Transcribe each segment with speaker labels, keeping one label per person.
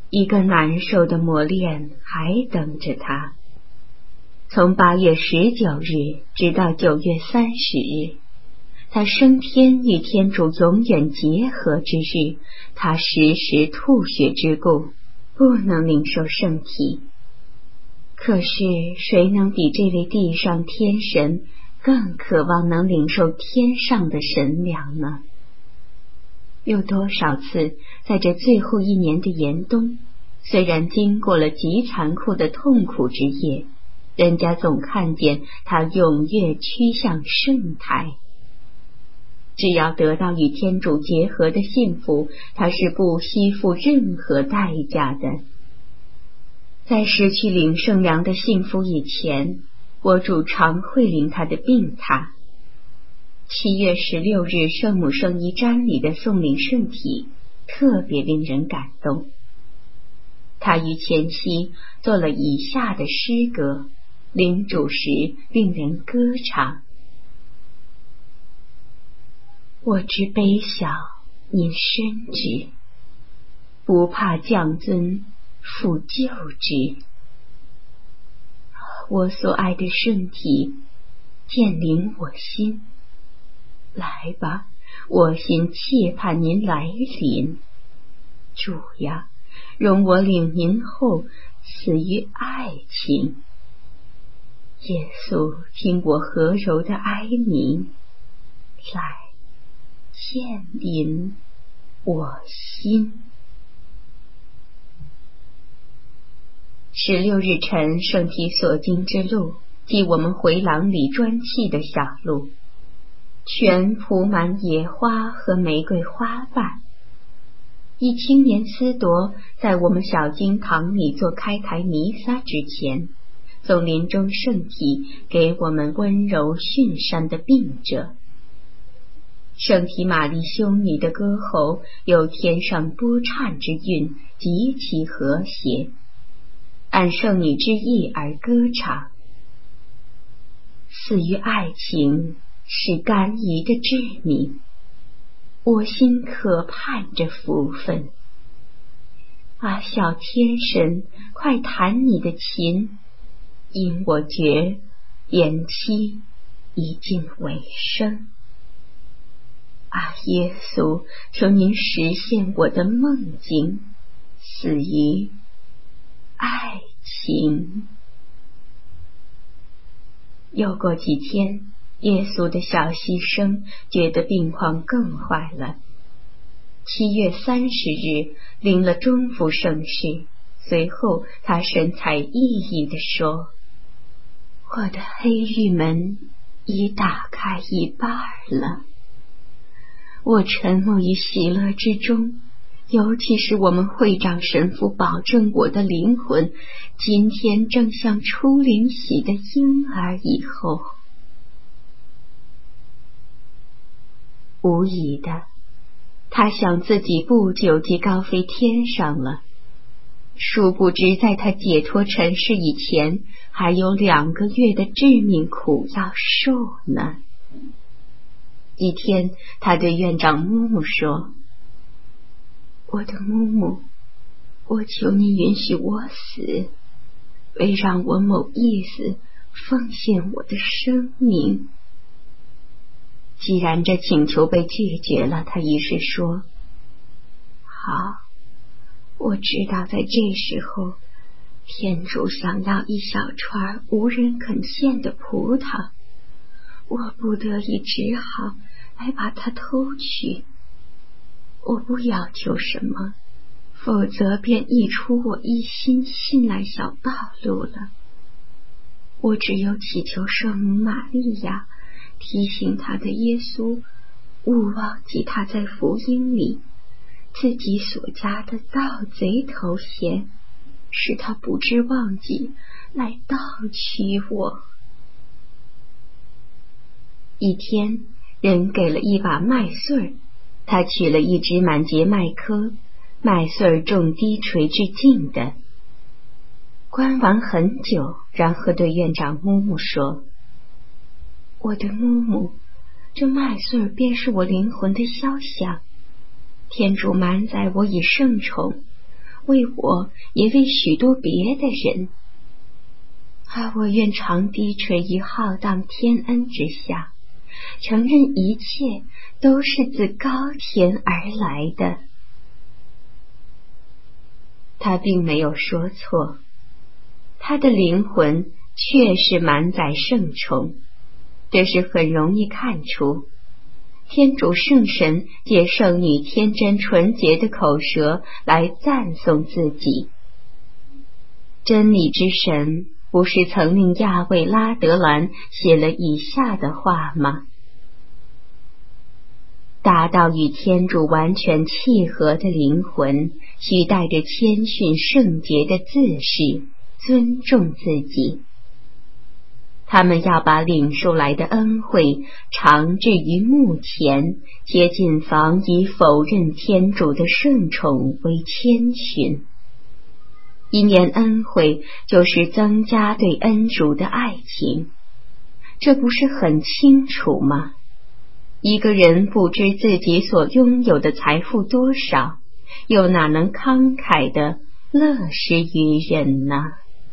Speaker 1: 一个难受的磨练还等着他。从8月19日直到9月30日，他升天与天主永远结合之日，他时时吐血之故，不能领受圣体。可是谁能比这位地上天神更渴望能领受天上的神粮呢？有多少次在这最后一年的严冬，虽然经过了极残酷的痛苦之夜，人家总看见他踊跃趋向圣台。只要得到与天主结合的幸福，他是不惜付任何代价的。在失去领圣粮的幸福以前，我主常会领他的病榻。7月16日圣母圣衣瞻礼的送领圣体特别令人感动。他于前夕做了以下的诗歌，领主时令人歌唱：我之卑小，您深知，不怕降尊，复救之。我所爱的圣体，见领我心。来吧，我心切盼您来临。主呀，容我领您后，死于爱情。耶稣，听我和柔的哀鸣，来，见临我心。16日晨圣体所经之路，即我们回廊里砖砌的小路，全铺满野花和玫瑰花瓣。一青年司铎在我们小经堂里做开台弥撒之前，送临终圣体给我们温柔驯善的病者。圣体玛丽修女的歌喉有天上波颤之韵，极其和谐，按圣女之意而歌唱。死于爱情是甘饴的致命，我心可盼着福分。啊，小天神，快弹你的琴，因我觉延期已近尾声。啊，耶稣，求您实现我的梦境，死于爱情。又过几天，耶稣的小牺牲觉得病况更坏了。7月30日领了中服圣事，随后他神采奕奕地说：我的黑玉门已打开一半了。我沉默于喜乐之中，尤其是我们会长神父保证我的灵魂今天正像出灵洗的婴儿以后。无疑的，他想自己不久即高飞天上了，殊不知在他解脱尘世以前，还有2个月的致命苦要受呢。一天，他对院长木木说：我的木木，我求你允许我死，为让我某意思奉献我的生命。既然这请求被拒绝了，他于是说：好，我知道在这时候，天主想要一小串无人肯献的葡萄，我不得已只好来把它偷去。我不要求什么，否则便溢出我一心信赖小道路了。我只有祈求圣母玛利亚提醒他的耶稣，勿忘记他在福音里自己所加的盗贼头衔，使他不知忘记来盗取我。一天，人给了一把麦穗，他取了一只满结麦稞，麦穗重低垂至尽的。观完很久，然后对院长木木说：我的木木，这麦穗便是我灵魂的肖像，天主满载我以圣宠， 为我，也为许多别的人。我愿常低垂于浩荡天恩之下，承认一切都是自高天而来的。他并没有说错，他的灵魂确实满载圣宠，这是很容易看出。天主圣神借圣女天真纯洁的口舌来赞颂自己。真理之神不是曾令亚卫拉德兰写了以下的话吗？达到与天主完全契合的灵魂，需带着谦逊圣洁的自视，尊重自己。他们要把领受来的恩惠常置于目前，且谨防以否认天主的圣宠为谦逊。一念恩惠就是增加对恩主的爱情，这不是很清楚吗？一个人不知自己所拥有的财富多少，又哪能慷慨地乐施于人呢？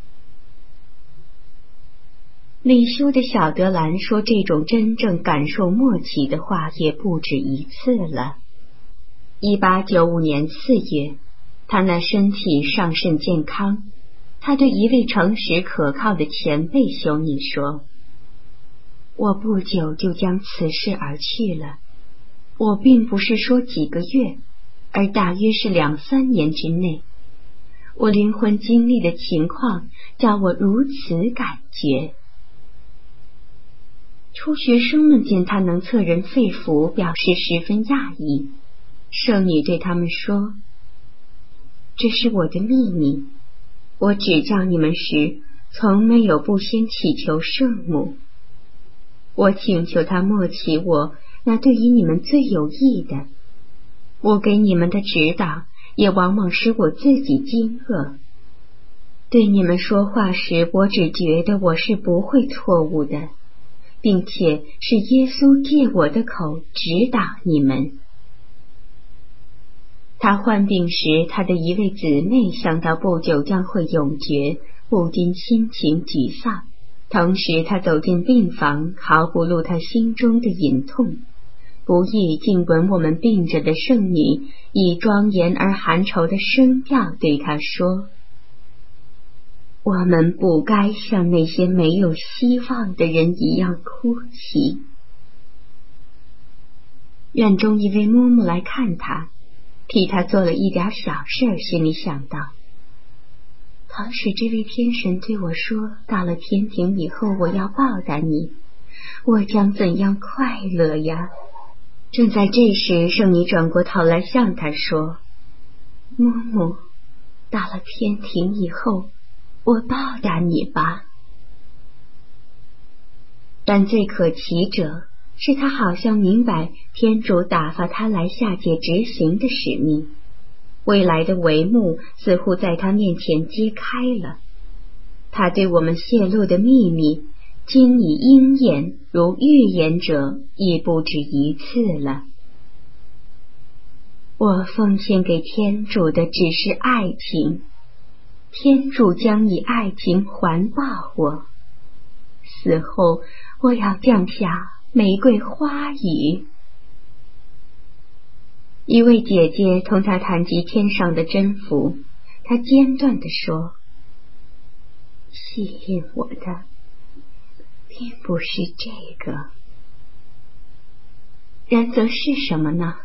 Speaker 1: 李修的小德兰说这种真正感受默契的话也不止一次了。1895年4月，他那身体尚甚健康，他对一位诚实可靠的前辈修女说：我不久就将辞世而去了。我并不是说几个月，而大约是2-3年之内。我灵魂经历的情况叫我如此感觉。初学生们见他能测人肺腑，表示十分讶异。圣女对他们说：这是我的秘密，我指教你们时，从没有不先祈求圣母。我请求他默启我那对于你们最有益的，我给你们的指导也往往使我自己惊愕。对你们说话时，我只觉得我是不会错误的，并且是耶稣借我的口指导你们。他患病时，他的一位姊妹想到不久将会永绝，不禁心情沮丧。同时他走进病房，毫不露他心中的隐痛，不意竟闻我们病着的圣女以庄严而含愁的声调对他说：我们不该像那些没有希望的人一样哭泣。院中一位嬷嬷来看他，替他做了一点小事，心里想到：倘使这位天神对我说，到了天庭以后我要报答你，我将怎样快乐呀！正在这时，圣女转过头来向他说：嬷嬷，到了天庭以后，我报答你吧。但最可奇者是他好像明白天主打发他来下界执行的使命，未来的帷幕似乎在他面前揭开了。他对我们泄露的秘密今已应验，如预言者已不止一次了。我奉献给天主的只是爱情，天主将以爱情环抱我。死后我要降下玫瑰花语。一位姐姐同他谈及天上的真福，他间断地说：吸引我的并不是这个，然则是什么呢？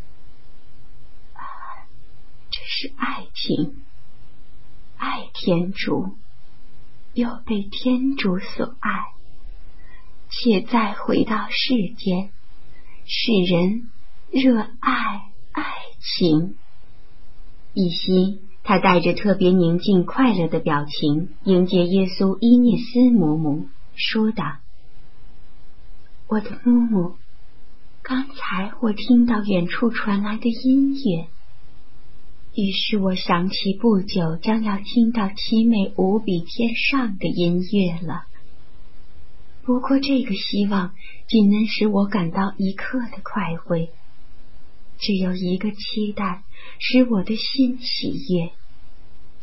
Speaker 1: 这是爱情，爱天主，又被天主所爱，且再回到世间，使人热爱爱情。一夕，他带着特别宁静快乐的表情迎接耶稣伊涅斯嬷嬷，说道：我的嬷嬷，刚才我听到远处传来的音乐，于是我想起不久将要听到凄美无比天上的音乐了。不过这个希望仅能使我感到一刻的快慰，只有一个期待使我的心喜悦，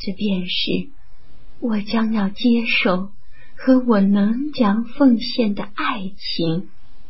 Speaker 1: 这便是我将要接受和我能将奉献的爱情。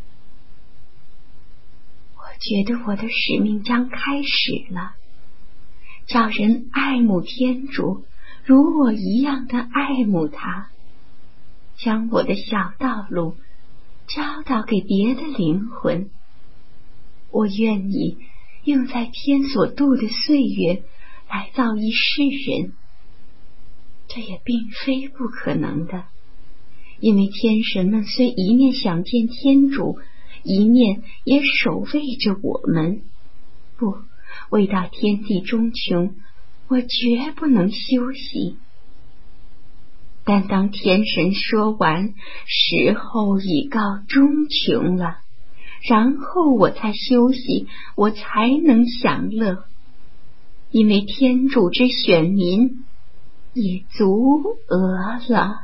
Speaker 1: 我觉得我的使命将开始了，叫人爱慕天主，如我一样的爱慕他，将我的小道路教导给别的灵魂。我愿意用在天所度的岁月来造一世人，这也并非不可能的，因为天神们虽一面想见天主，一面也守卫着我们。不，未到天地终穷，我绝不能休息。但当天神说完时候已告终穷了，然后我才休息，我才能享乐，因为天主之选民已足额了。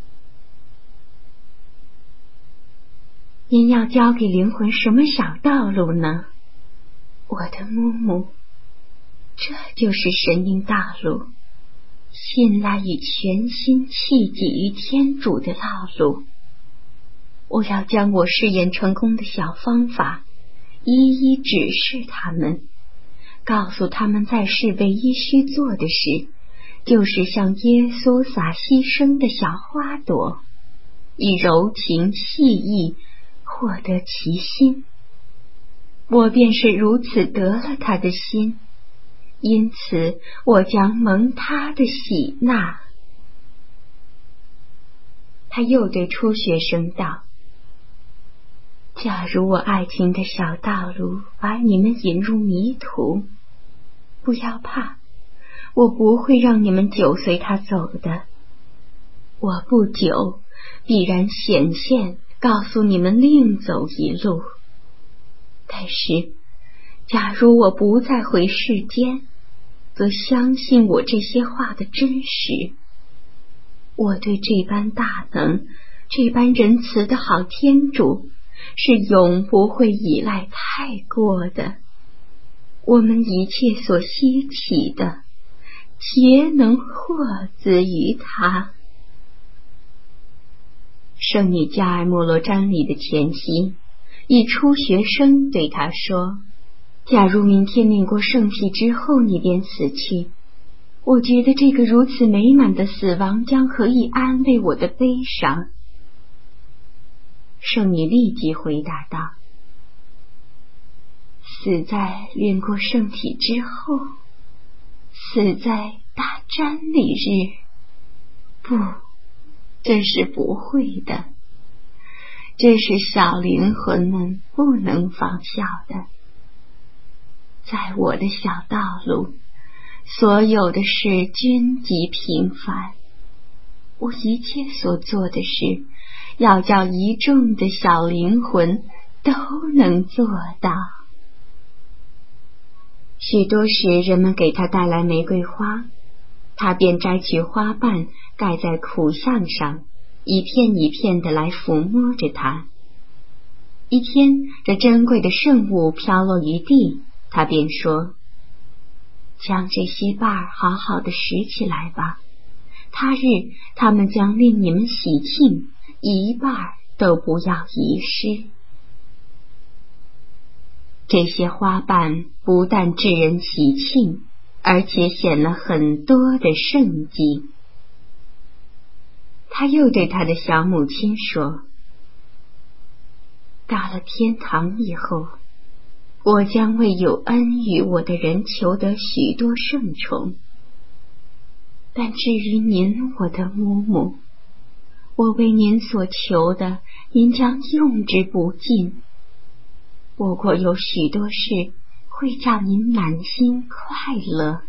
Speaker 1: 您要教给灵魂什么小道路呢？我的木木，这就是神灵大路，信赖与全心弃己于天主的道路。我要将我试验成功的小方法一一指示他们，告诉他们在世唯一需做的事，就是向耶稣撒牺牲的小花朵，以柔情细意获得其心。我便是如此得了他的心，因此我将蒙他的喜纳。他又对初学生道：假如我爱情的小道路把你们引入迷途，不要怕，我不会让你们久随他走的。我不久必然显现，告诉你们另走一路。但是假如我不再回世间，则相信我这些话的真实。我对这般大能、这般仁慈的好天主是永不会依赖太过的。我们一切所希冀的，皆能获自于他。圣女加尔默罗瞻礼的前夕，一初学生对他说：假如明天领过圣体之后你便死去，我觉得这个如此美满的死亡将可以安慰我的悲伤。圣女立即回答道：死在领过圣体之后，死在大瞻礼日，不，这是不会的，这是小灵魂们不能仿效的。在我的小道路，所有的事均极平凡，我一切所做的事，要叫一众的小灵魂都能做到。许多时人们给他带来玫瑰花，他便摘取花瓣盖在苦项上，一片一片的来抚摸着它。一天，这珍贵的圣物飘落于地，他便说：将这些瓣好好的拾起来吧，他日他们将令你们喜庆，一瓣都不要遗失。这些花瓣不但致人喜庆，而且显了很多的圣迹。他又对他的小母亲说：到了天堂以后，我将为有恩于我的人求得许多圣宠，但至于您，我的母母，我为您所求的，您将用之不尽。不过有许多事会叫您满心快乐。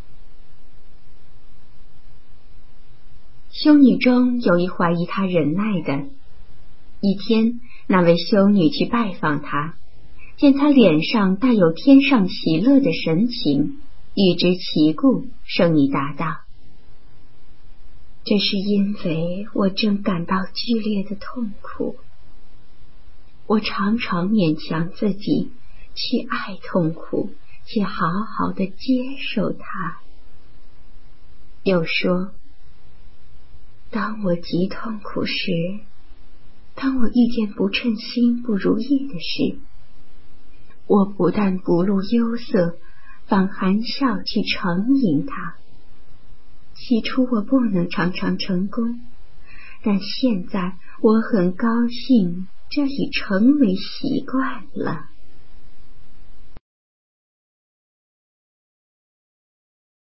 Speaker 1: 修女中有一怀疑他忍耐的。一天，那位修女去拜访他，见他脸上带有天上喜乐的神情，欲知其故，圣女答道：这是因为我正感到剧烈的痛苦，我常常勉强自己去爱痛苦，且好好的接受它。 又说，当我极痛苦时，当我遇见不称心不如意的事，我不但不露忧色，反含笑去承迎它。起初我不能常常成功，但现在我很高兴，这已成为习惯了。